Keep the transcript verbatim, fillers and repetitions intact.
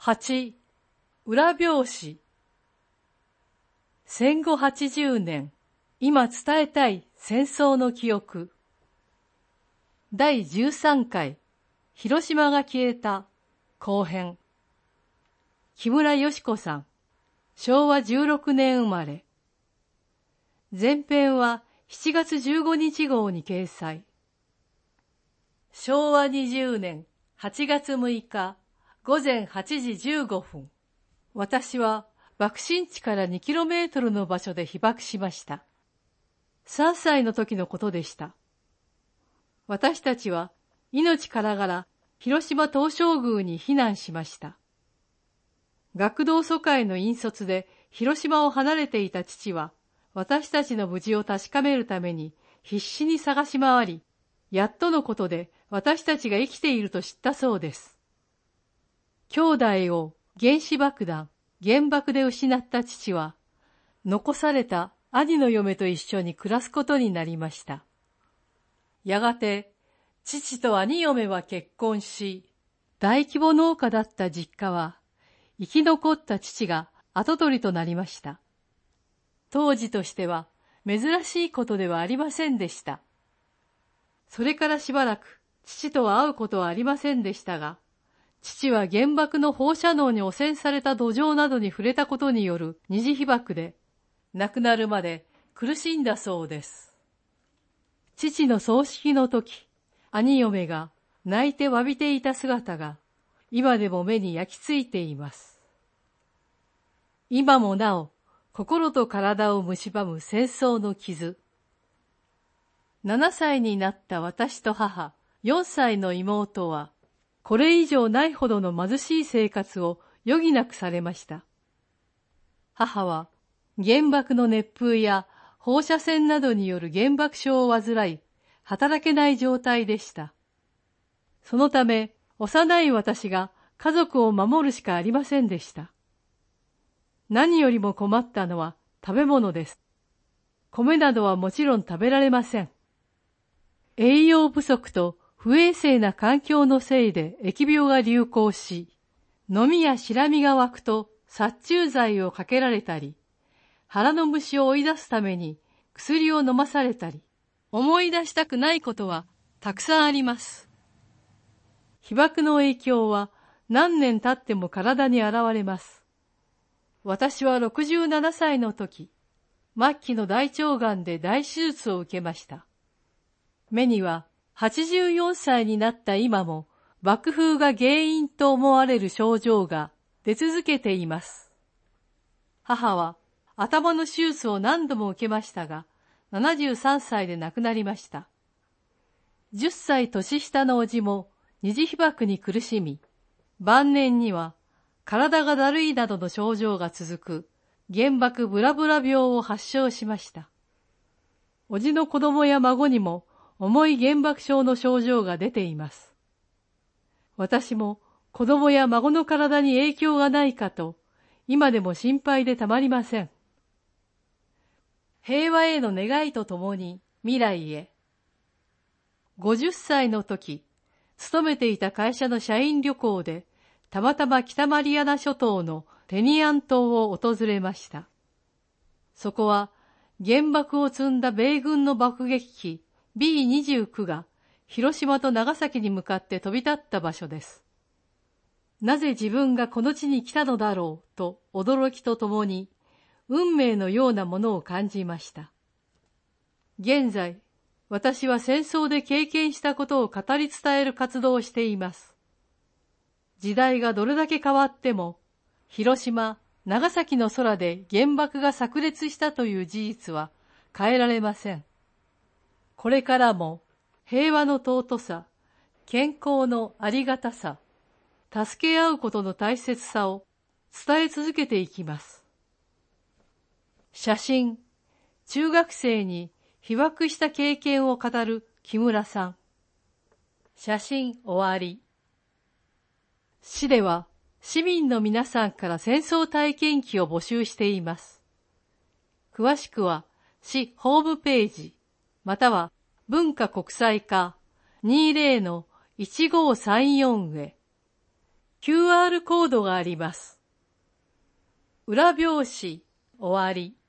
はち. 裏表紙。戦後はちじゅうねん、今伝えたい戦争の記憶。だいじゅうさんかい、広島が消えた後編。木村よし子さん、しょうわじゅうろくねん生まれ。前編はしちがつじゅうごにち号に掲載。しょうわにじゅうねんはちがつむいかごぜんはちじじゅうごふん、私は爆心地からにキロメートルの場所で被爆しました。さんさいの時のことでした。私たちは命からがら広島東照宮に避難しました。学童疎開の引率で広島を離れていた父は、私たちの無事を確かめるために必死に探し回り、やっとのことで私たちが生きていると知ったそうです。兄弟を原子爆弾、原爆で失った父は、残された兄の嫁と一緒に暮らすことになりました。やがて、父と兄嫁は結婚し、大規模農家だった実家は、生き残った父が跡取りとなりました。当時としては珍しいことではありませんでした。それからしばらく父とは会うことはありませんでしたが、父は原爆の放射能に汚染された土壌などに触れたことによる二次被爆で、亡くなるまで苦しんだそうです。父の葬式の時、兄嫁が泣いて詫びていた姿が、今でも目に焼き付いています。今もなお、心と体を蝕む戦争の傷。ななさいになった私と母、よんさいの妹は、これ以上ないほどの貧しい生活を余儀なくされました。母は原爆の熱風や放射線などによる原爆症を患い、働けない状態でした。そのため、幼い私が家族を守るしかありませんでした。何よりも困ったのは食べ物です。米などはもちろん食べられません。栄養不足と不衛生な環境のせいで疫病が流行し、のみやしらみが湧くと殺虫剤をかけられたり、腹の虫を追い出すために薬を飲まされたり、思い出したくないことはたくさんあります。被爆の影響は何年経っても体に現れます。私はろくじゅうななさいの時、末期の大腸がんで大手術を受けました。目にははちじゅうよんさいになった今も爆風が原因と思われる症状が出続けています。母は頭の手術を何度も受けましたが、ななじゅうさんさいで亡くなりました。じゅっさい年下の叔父も二次被爆に苦しみ、晩年には体がだるいなどの症状が続く原爆ブラブラ病を発症しました。叔父の子供や孫にも重い原爆症の症状が出ています。私も子供や孫の体に影響がないかと、今でも心配でたまりません。平和への願いとともに未来へ。ごじゅっさいの時、勤めていた会社の社員旅行で、たまたま北マリアナ諸島のテニアン島を訪れました。そこは原爆を積んだ米軍の爆撃機ビーにじゅうきゅう が広島と長崎に向かって飛び立った場所です。なぜ自分がこの地に来たのだろうと驚きとともに運命のようなものを感じました。現在、私は戦争で経験したことを語り伝える活動をしています。時代がどれだけ変わっても、広島、長崎の空で原爆が炸裂したという事実は変えられません。これからも平和の尊さ、健康のありがたさ、助け合うことの大切さを伝え続けていきます。写真、中学生に被爆した経験を語る木村さん。写真終わり。市では市民の皆さんから戦争体験記を募集しています。詳しくは市ホームページ、または文化国際課 にじゅうのいちごさんよん へ。 キューアール コードがあります。裏表紙終わり。